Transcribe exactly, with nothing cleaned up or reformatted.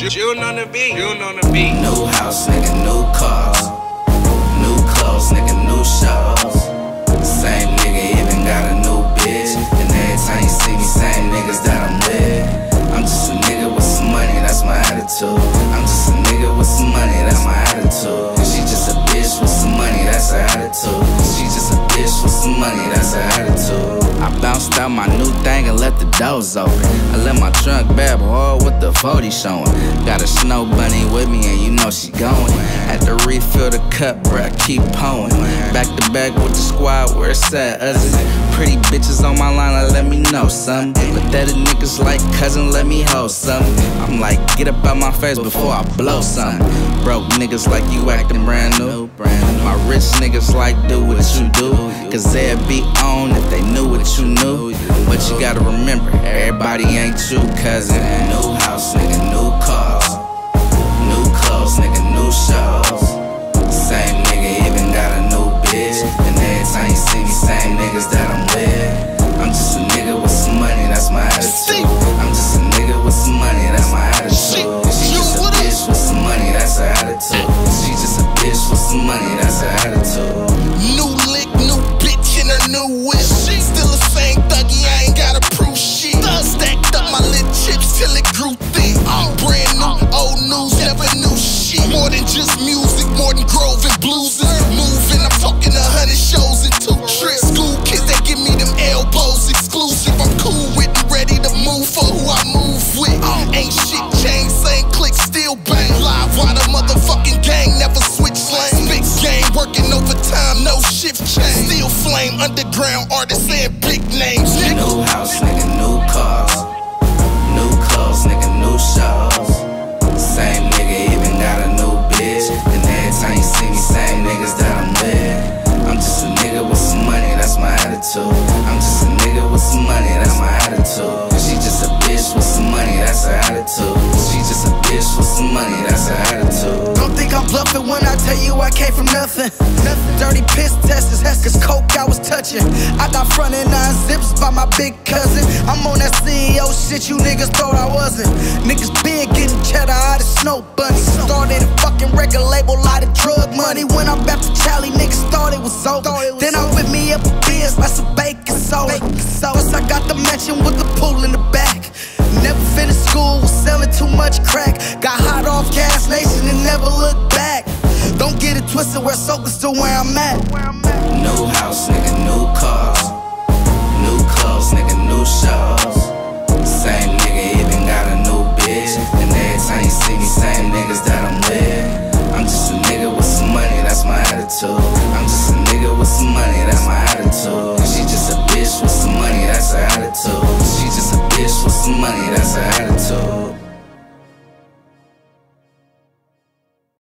June on the beat, June on the beat. New house, nigga, new cars. New clothes, nigga, new shows. Same nigga even got a new bitch. And every time you see me, same niggas that I'm with. I'm just a nigga with some money, that's my attitude. I'm just a nigga with some money, that's my attitude. And she just a bitch with some money, that's her attitude. She just a bitch with some money, that's her attitude. I bounced out my new thing and let the doors open. I let my trunk babble all with the forty showing. Got a snow bunny with me and you know she going. Had to refill the cup, bruh, keep pouring. Back to back with the squad, where it's at, Uzi. Pretty bitches on my line, like, let me know something. Pathetic niggas like cousin, let me hold something. I'm like, get up out my face before I blow something. Broke niggas like you acting brand new. My rich niggas like do what you do. Cause they'd be on if they knew what you knew. But you gotta remember, everybody ain't you, cousin. New house, nigga, new cars. New clothes, nigga, new shows. Same nigga even got a new bitch. And every time you see me, same niggas that I'm with. I'm just a nigga with some money, that's my attitude. I'm just a nigga with some money, that's my attitude. And she just a bitch with some money, that's her attitude. She just a bitch with some money, that's her attitude. New lick, new bitch in her new whip. Still the same thuggy, I ain't gotta prove shit. Stacked up my lit chips till it grew thick. I'm brand new, old news, never knew shit. More than just music, more than Grove and blues. Moving, I'm talking a hundred shows and two trips. School kids that give me them elbows exclusive. I'm cool with and ready to move for who I move with. Ain't shit changed, same click, still bang. Live while the motherfucking gang never switch lanes. Big game, working overtime, no shift change. Still flame, underground artists and big names. New house, nigga, new cars. New clothes, nigga, new shows. Same nigga even got a new bitch. And every time you see me, same niggas that I'm with. I'm just a nigga with some money, that's my attitude. I'm just a nigga with some money, that's my attitude. She just a bitch with some money, that's her attitude. She just a bitch with some money, that's her attitude. Don't think I'm bluffing when I tell you I came from nothing. Nothing. Dirty piss testers, cause coke I was touching. I got front and nine zips by my big cousin. I'm on that C E O shit you niggas thought I wasn't. Niggas been getting cheddar out of Snow Bunny. Started a fucking record label, lot of drug money. When I'm back to Charlie, niggas thought it was over. Then I whip me up a beers, like some bacon soda. Plus I got the mansion with the pool in the back. Never finished school, was selling too much crack. Got hot off Gas Nation and never looked back. Don't get it twisted, where Soka's still where I'm at. New house, nigga, new cars. New clothes, nigga, new shows. Same nigga even got a new bitch. And every time you see me, same niggas that I'm with. I'm just a nigga with some money, that's my attitude. I'm just a nigga with some money, that's my attitude. And she just a bitch with some money, that's her attitude. She just a bitch with some money, that's her attitude.